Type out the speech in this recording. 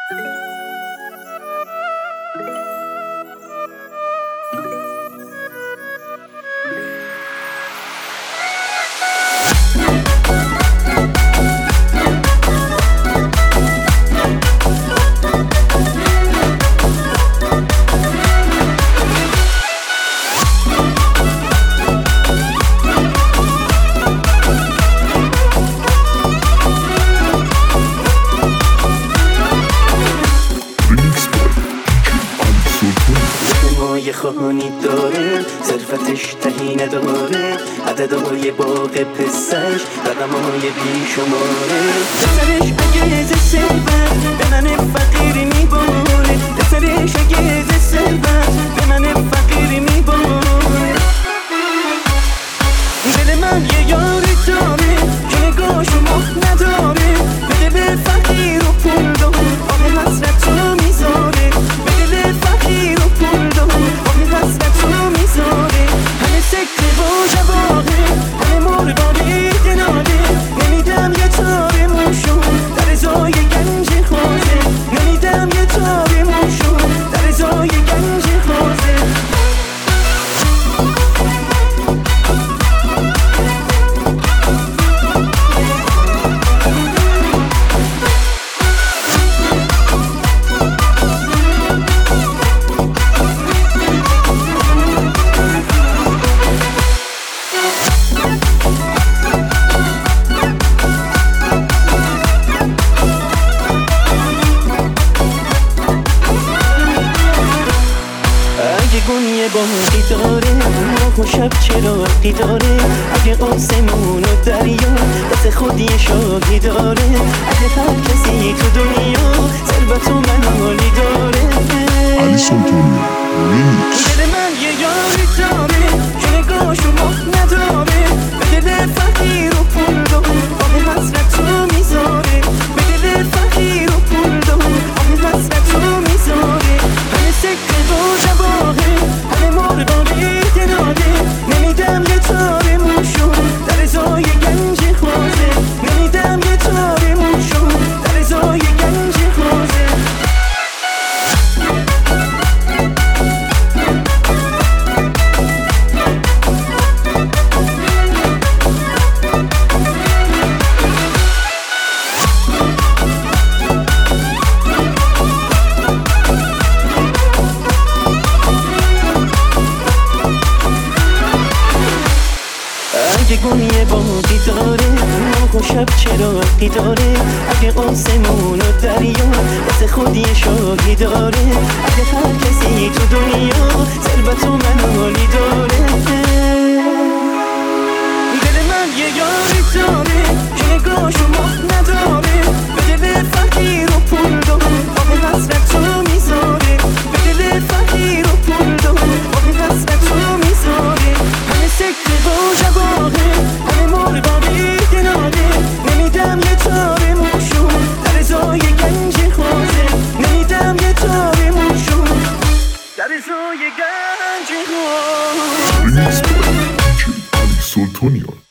یه خانی داره ظرفتش تهی نداره عددهای باغ پسش رقمهای بیشماره پسرش اگه ز ثروت به من فقیر میباره پسرش اگه ز ثروت به من فقیر میباره دل من یه یار داره که نگاهشو مخ نداره به دل فقیر و پول دار آه حسرت رو میذاره به دل فقیر و پول دار آه حسرت رو میذاره همه سکه و جواهه همه مرغانی دناده نمیدم یه تاره موشو در ازای گنج خوازه نمیدم یه تاره موشو در ازای گنج خوازه گونیه باقی داره ماه و شب چراغی داره اگه آسمون و دریا واسه خود یه شاهی داره اگه هر کسی تو دنیا ثروت و منالی داره علی سلطانی ریمیکس. دل من یه یاری داره که نگاهشو مخ نداره به دل فقیر و پول دار آه حسرت رو میذاره به دل فقیر و پول دار آه حسرت رو میذاره همه سکه و جواهه همه مرغانی دناده نمیدم یه تاره موشو در ازای گنج خوازه نمیدم یه تاره موشو در ازای گنج خوازه اگه گونیه باقی داره ماه و شب چراغی داره اگه آسمون و دریا واسه خود یه شاهی داره اگه هر کسی تو دنیا ثروت و منالی داره دل من یه یاری داره که نگاهشو مخ نداره به دل فقیر و پول دار آه حسرت رو میذاره به دل فقیر و پول دار آه حسرت رو میذاره همه سکه و جواهه همه مرغانی دناده نمیدم یه تاره موشو در ازای گنج خوازه نمیدم یه تاره موشو در ازای گنج خوازه ریمیکس با علی سلطانیان.